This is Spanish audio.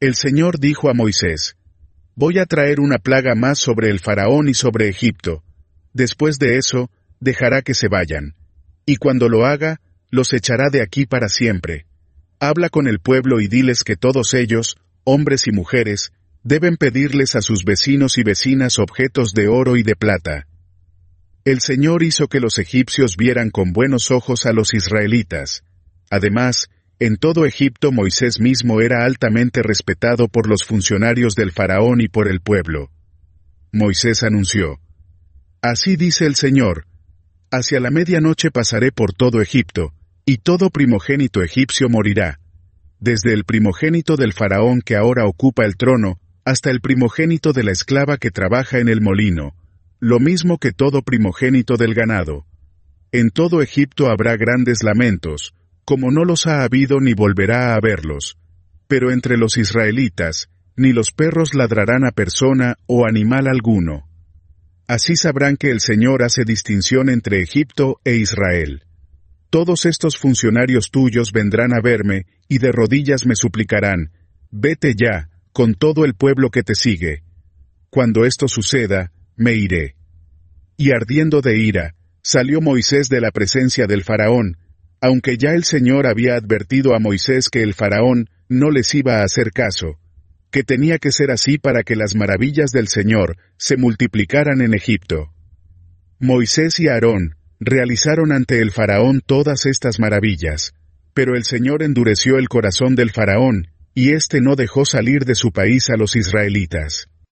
El Señor dijo a Moisés: Voy a traer una plaga más sobre el faraón y sobre Egipto. Después de eso, dejará que se vayan. Y cuando lo haga, los echará de aquí para siempre. Habla con el pueblo y diles que todos ellos, hombres y mujeres, deben pedirles a sus vecinos y vecinas objetos de oro y de plata. El Señor hizo que los egipcios vieran con buenos ojos a los israelitas. Además, en todo Egipto Moisés mismo era altamente respetado por los funcionarios del faraón y por el pueblo. Moisés anunció: Así dice el Señor: Hacia la medianoche pasaré por todo Egipto, y todo primogénito egipcio morirá, desde el primogénito del faraón que ahora ocupa el trono, hasta el primogénito de la esclava que trabaja en el molino, lo mismo que todo primogénito del ganado. En todo Egipto habrá grandes lamentos, como no los ha habido ni volverá a haberlos. Pero entre los israelitas, ni los perros ladrarán a persona o animal alguno. Así sabrán que el Señor hace distinción entre Egipto e Israel. Todos estos funcionarios tuyos vendrán a verme, y de rodillas me suplicarán: Vete ya, con todo el pueblo que te sigue. Cuando esto suceda, me iré. Y ardiendo de ira, salió Moisés de la presencia del faraón, aunque ya el Señor había advertido a Moisés que el faraón no les iba a hacer caso, que tenía que ser así para que las maravillas del Señor se multiplicaran en Egipto. Moisés y Aarón realizaron ante el faraón todas estas maravillas, pero el Señor endureció el corazón del faraón, y éste no dejó salir de su país a los israelitas.